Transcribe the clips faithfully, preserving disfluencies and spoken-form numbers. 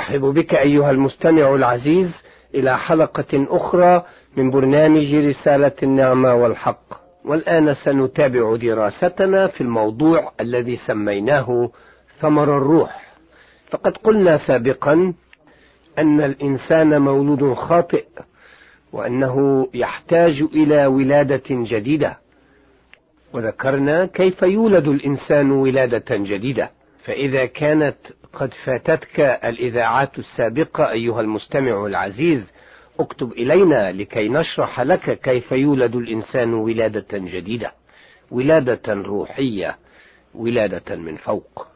أرحب بك أيها المستمع العزيز إلى حلقة أخرى من برنامج رسالة النعمة والحق. والآن سنتابع دراستنا في الموضوع الذي سميناه ثمر الروح. فقد قلنا سابقا أن الإنسان مولود خاطئ، وأنه يحتاج إلى ولادة جديدة، وذكرنا كيف يولد الإنسان ولادة جديدة. فإذا كانت قد فاتتك الإذاعات السابقة أيها المستمع العزيز، اكتب إلينا لكي نشرح لك كيف يولد الإنسان ولادة جديدة، ولادة روحية، ولادة من فوق.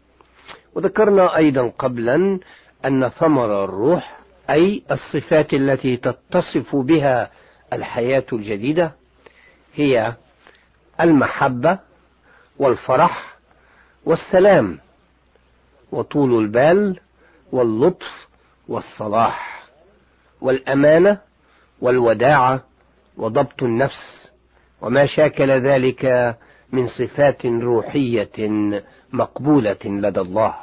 وذكرنا أيضا قبلا أن ثمر الروح أي الصفات التي تتصف بها الحياة الجديدة هي المحبة والفرح والسلام وطول البال واللطف والصلاح والأمانة والوداعة وضبط النفس، وما شاكل ذلك من صفات روحية مقبولة لدى الله.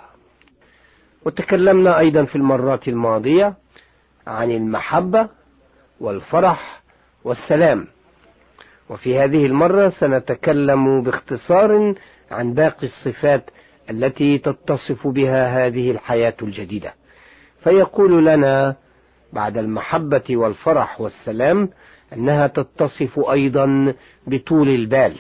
وتكلمنا أيضا في المرات الماضية عن المحبة والفرح والسلام، وفي هذه المرة سنتكلم باختصار عن باقي الصفات التي تتصف بها هذه الحياة الجديدة. فيقول لنا بعد المحبة والفرح والسلام أنها تتصف أيضا بطول البال.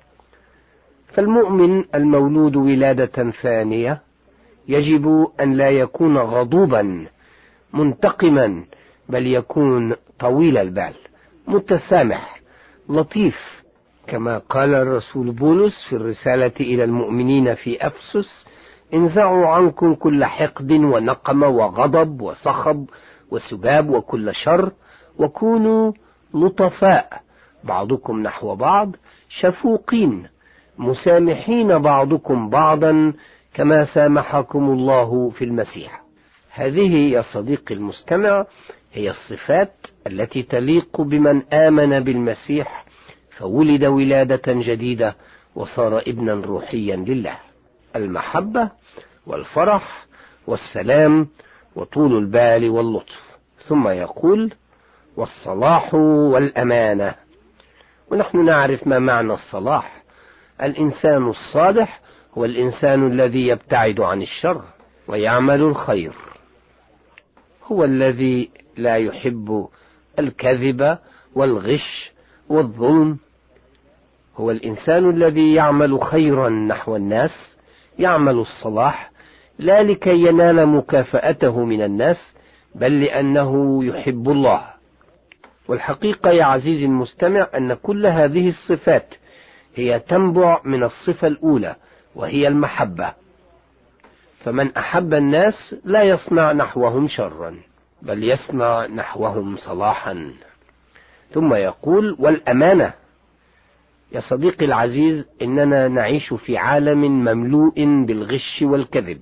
فالمؤمن المولود ولادة ثانية يجب أن لا يكون غضوبا منتقما، بل يكون طويل البال متسامح لطيف، كما قال الرسول بولس في الرسالة إلى المؤمنين في أفسس: انزعوا عنكم كل حقد ونقم وغضب وصخب وسباب وكل شر، وكونوا لطفاء بعضكم نحو بعض، شفوقين مسامحين بعضكم بعضا كما سامحكم الله في المسيح. هذه يا صديقي المستمع هي الصفات التي تليق بمن آمن بالمسيح فولد ولادة جديدة وصار ابنا روحيا لله: المحبة والفرح والسلام وطول البال واللطف. ثم يقول: والصلاح والأمانة. ونحن نعرف ما معنى الصلاح. الإنسان الصالح هو الإنسان الذي يبتعد عن الشر ويعمل الخير، هو الذي لا يحب الكذب والغش والظلم، هو الإنسان الذي يعمل خيرا نحو الناس، يعمل الصلاح لا لكي ينال مكافأته من الناس، بل لأنه يحب الله. والحقيقة يا عزيزي المستمع أن كل هذه الصفات هي تنبع من الصفة الأولى، وهي المحبة. فمن أحب الناس لا يصنع نحوهم شرا، بل يصنع نحوهم صلاحا. ثم يقول: والأمانة. يا صديقي العزيز، إننا نعيش في عالم مملوء بالغش والكذب،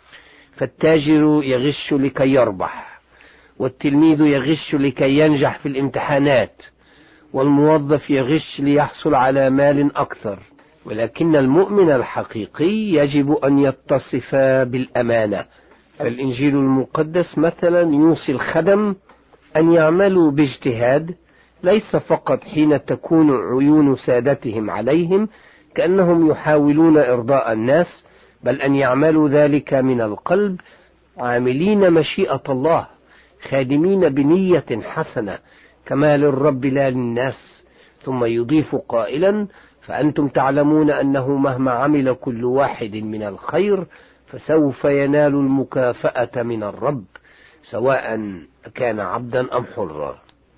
فالتاجر يغش لكي يربح، والتلميذ يغش لكي ينجح في الامتحانات، والموظف يغش ليحصل على مال أكثر. ولكن المؤمن الحقيقي يجب أن يتصف بالأمانة. فالإنجيل المقدس مثلا يوصي الخدم أن يعملوا باجتهاد، ليس فقط حين تكون عيون سادتهم عليهم كأنهم يحاولون إرضاء الناس، بل أن يعملوا ذلك من القلب، عاملين مشيئة الله، خادمين بنية حسنة كما للرب لا للناس. ثم يضيف قائلا: فأنتم تعلمون أنه مهما عمل كل واحد من الخير فسوف ينال المكافأة من الرب، سواء كان عبدا أم حرا.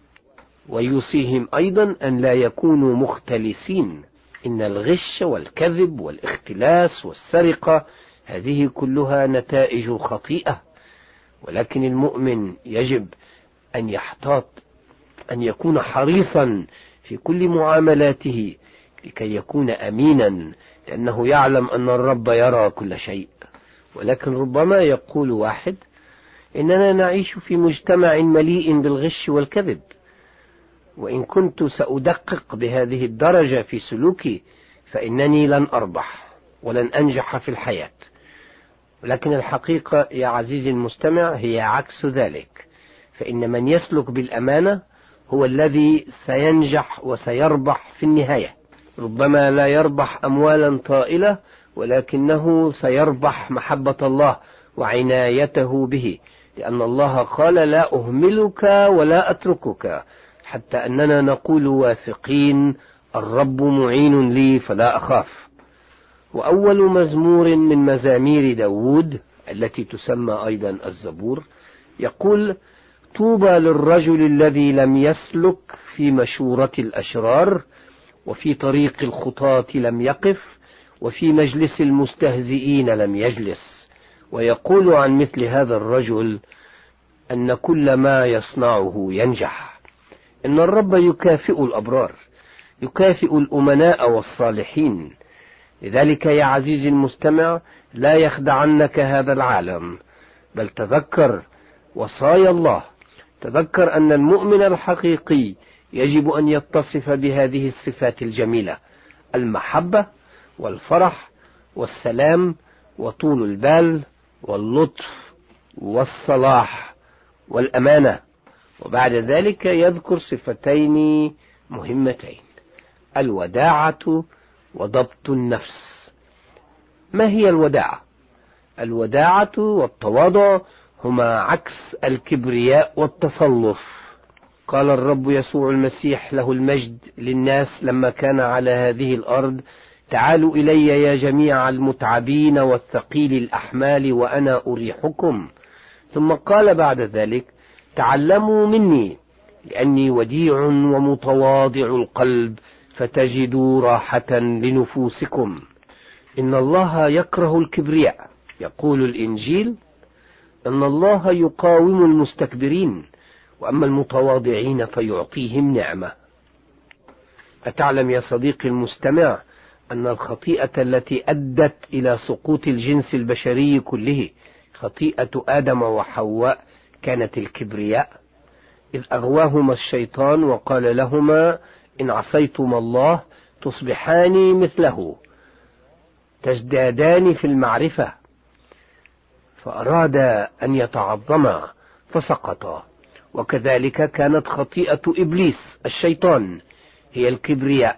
ويوصيهم أيضا أن لا يكونوا مختلسين. إن الغش والكذب والاختلاس والسرقة هذه كلها نتائج خطيئة، ولكن المؤمن يجب أن يحتاط، أن يكون حريصا في كل معاملاته لكي يكون أمينا، لأنه يعلم أن الرب يرى كل شيء. ولكن ربما يقول واحد: إننا نعيش في مجتمع مليء بالغش والكذب، وإن كنت سأدقق بهذه الدرجة في سلوكي فإنني لن أربح ولن أنجح في الحياة. ولكن الحقيقة يا عزيزي المستمع هي عكس ذلك، فإن من يسلك بالأمانة هو الذي سينجح وسيربح في النهاية. ربما لا يربح أموالا طائلة، ولكنه سيربح محبة الله وعنايته به، لأن الله قال لا أهملك ولا أتركك، حتى أننا نقول واثقين الرب معين لي فلا أخاف. وأول مزمور من مزامير داود التي تسمى أيضا الزبور يقول: طوبى للرجل الذي لم يسلك في مشورة الأشرار، وفي طريق الخطاة لم يقف، وفي مجلس المستهزئين لم يجلس. ويقول عن مثل هذا الرجل أن كل ما يصنعه ينجح. إن الرب يكافئ الأبرار، يكافئ الأمناء والصالحين. لذلك يا عزيزي المستمع لا يخدعنك هذا العالم، بل تذكر وصايا الله. تذكر أن المؤمن الحقيقي يجب أن يتصف بهذه الصفات الجميلة: المحبة والفرح والسلام وطول البال واللطف والصلاح والأمانة. وبعد ذلك يذكر صفتين مهمتين: الوداعة وضبط النفس. ما هي الوداعة؟ الوداعة والتواضع هما عكس الكبرياء والتصلف. قال الرب يسوع المسيح له المجد للناس لما كان على هذه الأرض: تعالوا إلي يا جميع المتعبين والثقيل الأحمال وأنا أريحكم. ثم قال بعد ذلك: تعلموا مني لأني وديع ومتواضع القلب فتجدوا راحة لنفوسكم. إن الله يكره الكبرياء. يقول الإنجيل أن الله يقاوم المستكبرين، وأما المتواضعين فيعطيهم نعمة. أتعلم يا صديقي المستمع أن الخطيئة التي أدت إلى سقوط الجنس البشري كله، خطيئة آدم وحواء، كانت الكبرياء، إذ أغواهما الشيطان وقال لهما: إن عصيتما الله تصبحان مثله، تزدادان في المعرفة. فأراد أن يتعظما فسقطا. وكذلك كانت خطيئة إبليس الشيطان هي الكبرياء.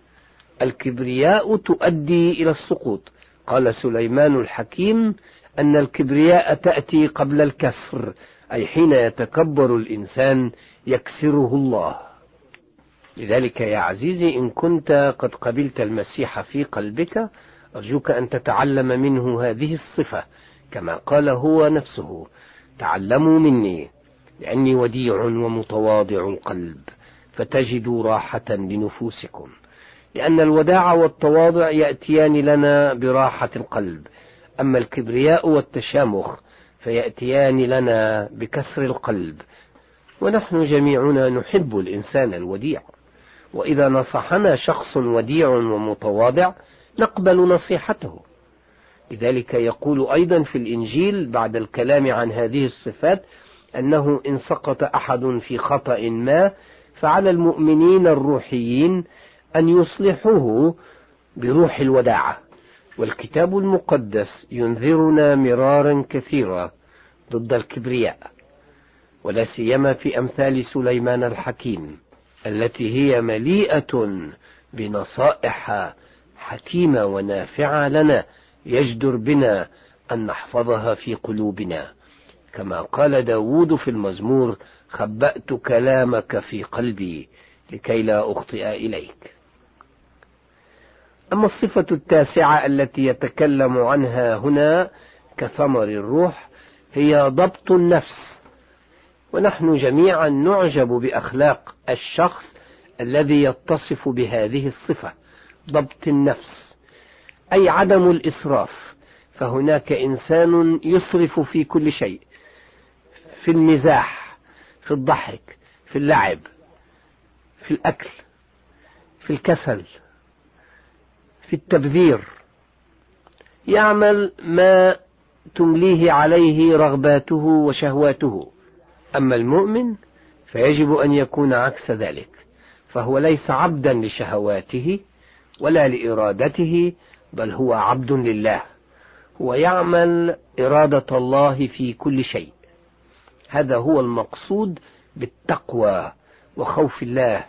الكبرياء تؤدي إلى السقوط. قال سليمان الحكيم أن الكبرياء تأتي قبل الكسر، أي حين يتكبر الإنسان يكسره الله. لذلك يا عزيزي إن كنت قد قبلت المسيح في قلبك، أرجوك أن تتعلم منه هذه الصفة، كما قال هو نفسه: تعلموا مني لأني وديع ومتواضع القلب فتجدوا راحة لنفوسكم. لأن الوداع والتواضع يأتيان لنا براحة القلب، أما الكبرياء والتشامخ فيأتيان لنا بكسر القلب. ونحن جميعنا نحب الإنسان الوديع، وإذا نصحنا شخص وديع ومتواضع نقبل نصيحته. لذلك يقول أيضا في الإنجيل بعد الكلام عن هذه الصفات أنه إن سقط أحد في خطأ ما فعلى المؤمنين الروحيين أن يصلحوه بروح الوداعة. والكتاب المقدس ينذرنا مرارا كثيرا ضد الكبرياء، ولا سيما في أمثال سليمان الحكيم التي هي مليئة بنصائح حكيمة ونافعة لنا، يجدر بنا أن نحفظها في قلوبنا، كما قال داود في المزمور: خبأت كلامك في قلبي لكي لا أخطئ إليك. أما الصفة التاسعة التي يتكلم عنها هنا كثمر الروح هي ضبط النفس. ونحن جميعا نعجب بأخلاق الشخص الذي يتصف بهذه الصفة، ضبط النفس، أي عدم الإسراف. فهناك إنسان يسرف في كل شيء، في المزاح، في الضحك، في اللعب، في الأكل، في الكسل، في التبذير، يعمل ما تمليه عليه رغباته وشهواته. أما المؤمن فيجب أن يكون عكس ذلك، فهو ليس عبدا لشهواته ولا لإرادته، بل هو عبد لله. ويعمل إرادة الله في كل شيء. هذا هو المقصود بالتقوى وخوف الله.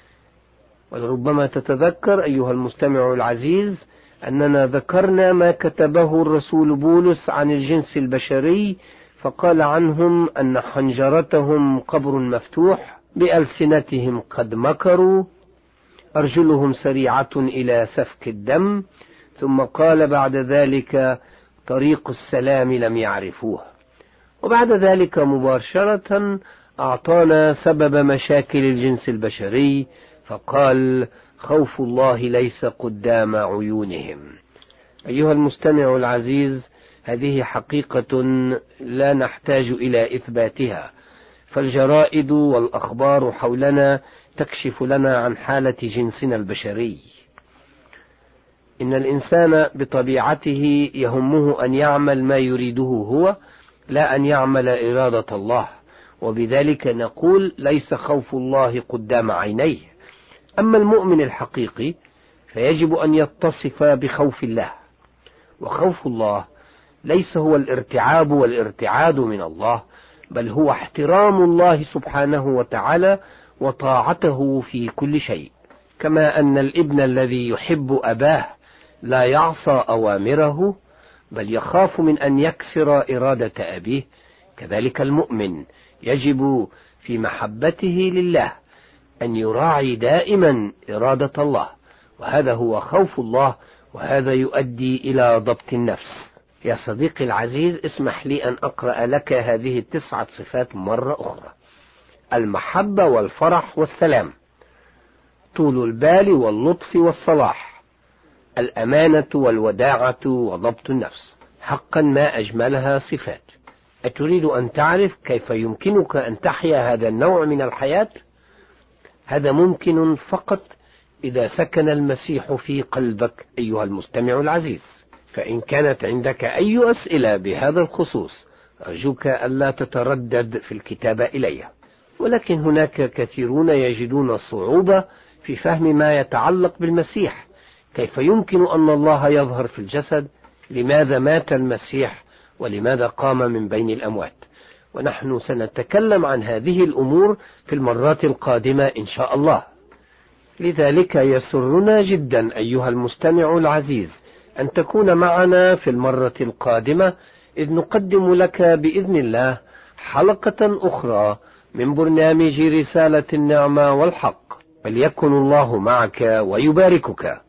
ولربما تتذكر أيها المستمع العزيز أننا ذكرنا ما كتبه الرسول بولس عن الجنس البشري، فقال عنهم أن حنجرتهم قبر مفتوح، بألسنتهم قد مكروا، أرجلهم سريعة إلى سفك الدم، ثم قال بعد ذلك طريق السلام لم يعرفوه. وبعد ذلك مباشرة أعطانا سبب مشاكل الجنس البشري، فقال خوف الله ليس قدام عيونهم. أيها المستمع العزيز، هذه حقيقة لا نحتاج إلى إثباتها، فالجرائد والأخبار حولنا تكشف لنا عن حالة جنسنا البشري. إن الإنسان بطبيعته يهمه أن يعمل ما يريده هو، لا أن يعمل إرادة الله، وبذلك نقول ليس خوف الله قدام عينيه. أما المؤمن الحقيقي فيجب أن يتصف بخوف الله، وخوف الله ليس هو الارتعاب والارتعاد من الله، بل هو احترام الله سبحانه وتعالى وطاعته في كل شيء. كما أن الابن الذي يحب أباه لا يعصى أوامره بل يخاف من أن يكسر إرادة أبيه، كذلك المؤمن يجب في محبته لله أن يراعي دائما إرادة الله، وهذا هو خوف الله، وهذا يؤدي إلى ضبط النفس. يا صديقي العزيز، اسمح لي أن أقرأ لك هذه التسعة صفات مرة أخرى: المحبة والفرح والسلام، طول البال واللطف والصلاح، الأمانة والوداعة وضبط النفس. حقا ما أجملها صفات. أتريد أن تعرف كيف يمكنك أن تحيا هذا النوع من الحياة؟ هذا ممكن فقط إذا سكن المسيح في قلبك أيها المستمع العزيز. فإن كانت عندك أي أسئلة بهذا الخصوص أرجوك ألا تتردد في الكتابة إلي. ولكن هناك كثيرون يجدون الصعوبة في فهم ما يتعلق بالمسيح. كيف يمكن أن الله يظهر في الجسد؟ لماذا مات المسيح؟ ولماذا قام من بين الأموات؟ ونحن سنتكلم عن هذه الأمور في المرات القادمة إن شاء الله. لذلك يسرنا جدا أيها المستمع العزيز أن تكون معنا في المرة القادمة، إذ نقدم لك بإذن الله حلقة أخرى من برنامج رسالة النعمة والحق. فليكن الله معك ويباركك.